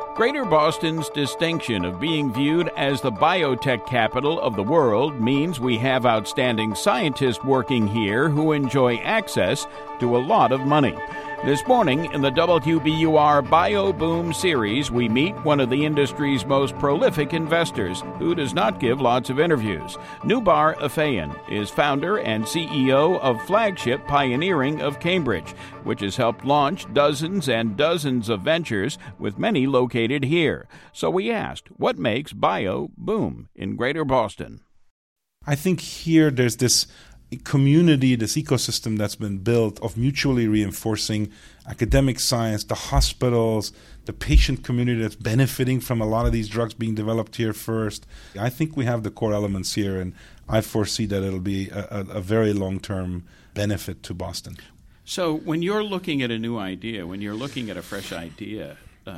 Greater Boston's distinction of being viewed as the biotech capital of the world means we have outstanding scientists working here who enjoy access to a lot of money. This morning in the WBUR Bio Boom series, we meet one of the industry's most prolific investors who does not give lots of interviews. Noubar Afeyan is founder and CEO of Flagship Pioneering of Cambridge, which has helped launch dozens and dozens of ventures, with many located here. So we asked, what makes bio boom in Greater Boston? I think here there's this community, this ecosystem that's been built of mutually reinforcing academic science, the hospitals, the patient community that's benefiting from a lot of these drugs being developed here first. I think we have the core elements here, and I foresee that it'll be a very long-term benefit to Boston. So when you're looking at a new idea, when you're looking at a fresh idea,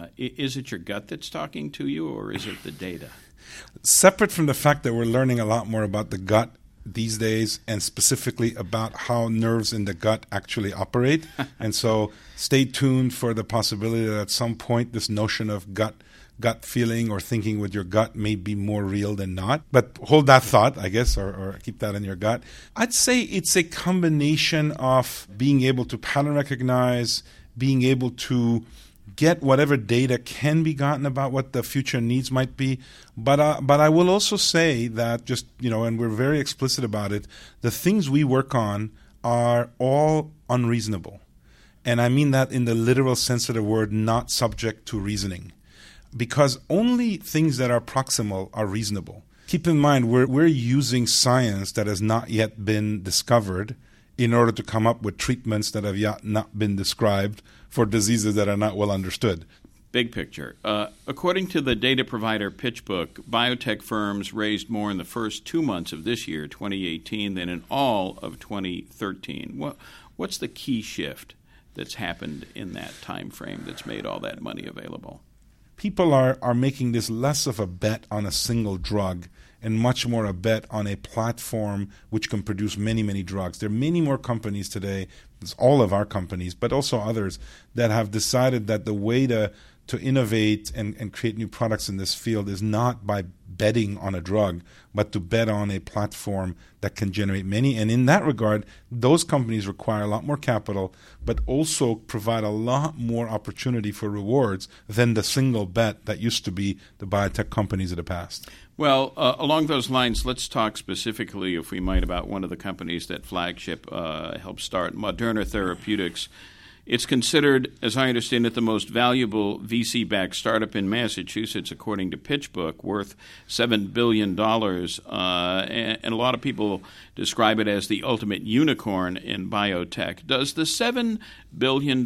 is it your gut that's talking to you, or is it the data? Separate from the fact that we're learning a lot more about the gut these days, and specifically about how nerves in the gut actually operate. And so stay tuned for the possibility that at some point this notion of gut feeling or thinking with your gut may be more real than not. But hold that thought, I guess, or keep that in your gut. I'd say it's a combination of being able to pattern recognize, being able to get whatever data can be gotten about what the future needs might be. But I will also say that just, and we're very explicit about it, the things we work on are all unreasonable. And I mean that in the literal sense of the word, not subject to reasoning. Because only things that are proximal are reasonable. Keep in mind, we're using science that has not yet been discovered in order to come up with treatments that have yet not been described for diseases that are not well understood. Big picture. According to the data provider PitchBook, biotech firms raised more in the first 2 months of this year, 2018, than in all of 2013. What's the key shift that's happened in that time frame that's made all that money available? People are making this less of a bet on a single drug and much more a bet on a platform which can produce many, many drugs. There are many more companies today, it's all of our companies, but also others, that have decided that the way to innovate and create new products in this field is not by betting on a drug, but to bet on a platform that can generate many. And in that regard, those companies require a lot more capital, but also provide a lot more opportunity for rewards than the single bet that used to be the biotech companies of the past. Well, along those lines, let's talk specifically, if we might, about one of the companies that Flagship helped start, Moderna Therapeutics. It's considered, as I understand it, the most valuable VC-backed startup in Massachusetts, according to PitchBook, worth $7 billion. And a lot of people describe it as the ultimate unicorn in biotech. Does the $7 billion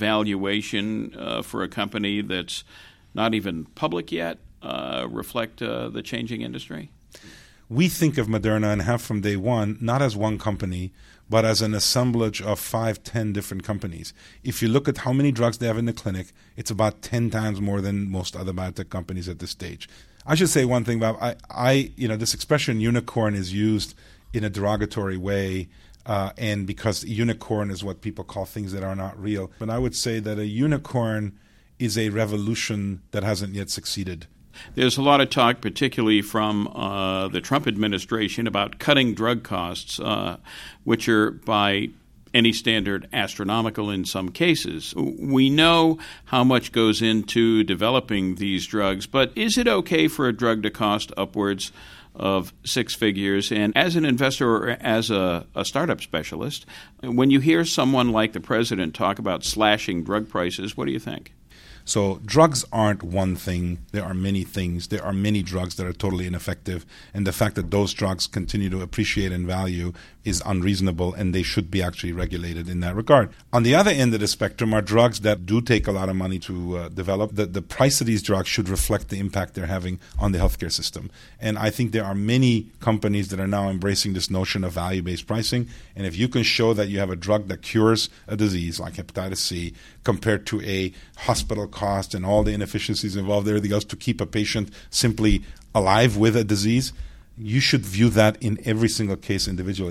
valuation for a company that's not even public yet reflect the changing industry? We think of Moderna, and have from day one, not as one company, but as an assemblage of 5-10 different companies. If you look at how many drugs they have in the clinic, it's about 10 times more than most other biotech companies at this stage. I should say one thing, Bob. This expression unicorn is used in a derogatory way, and because unicorn is what people call things that are not real. But I would say that a unicorn is a revolution that hasn't yet succeeded. There's a lot of talk, particularly from the Trump administration, about cutting drug costs, which are by any standard astronomical in some cases. We know how much goes into developing these drugs, but is it okay for a drug to cost upwards of six figures? And as an investor or as a startup specialist, when you hear someone like the president talk about slashing drug prices, what do you think? So drugs aren't one thing. There are many things. There are many drugs that are totally ineffective. And the fact that those drugs continue to appreciate in value is unreasonable, and they should be actually regulated in that regard. On the other end of the spectrum are drugs that do take a lot of money to develop. The price of these drugs should reflect the impact they're having on the healthcare system. And I think there are many companies that are now embracing this notion of value-based pricing. And if you can show that you have a drug that cures a disease like hepatitis C compared to a hospital cost and all the inefficiencies involved, everything else to keep a patient simply alive with a disease, you should view that in every single case individually.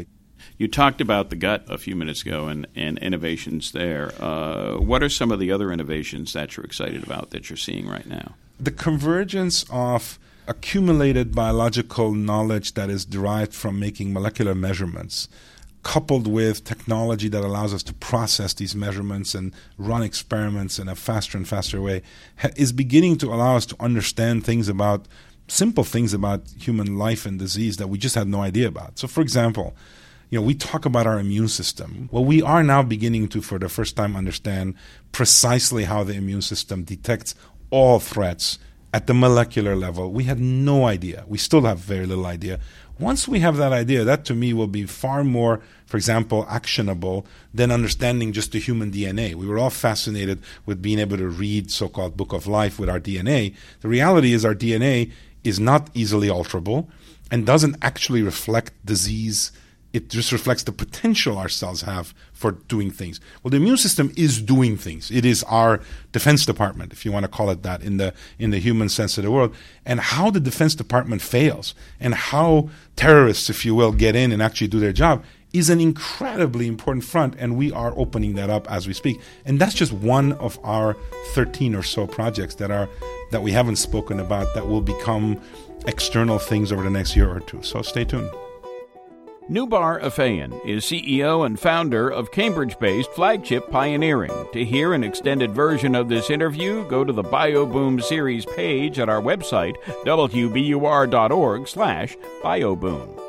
You talked about the gut a few minutes ago and innovations there. What are some of the other innovations that you're excited about that you're seeing right now? The convergence of accumulated biological knowledge that is derived from making molecular measurements, coupled with technology that allows us to process these measurements and run experiments in a faster and faster way, is beginning to allow us to understand simple things about human life and disease that we just had no idea about. So, for example, we talk about our immune system. Well, we are now beginning to, for the first time, understand precisely how the immune system detects all threats at the molecular level. We had no idea. We still have very little idea. Once we have that idea, that to me will be far more, for example, actionable than understanding just the human DNA. We were all fascinated with being able to read so-called Book of Life with our DNA. The reality is our DNA is not easily alterable and doesn't actually reflect disease. It just reflects the potential our cells have for doing things. Well, the immune system is doing things. It is our Defense Department, if you want to call it that, in the human sense of the word. And how the Defense Department fails and how terrorists, if you will, get in and actually do their job is an incredibly important front, and we are opening that up as we speak. And that's just one of our 13 or so projects that we haven't spoken about that will become external things over the next year or two. So stay tuned. Noubar Afeyan is CEO and founder of Cambridge-based Flagship Pioneering. To hear an extended version of this interview, go to the BioBoom series page at our website, wbur.org/bioboom.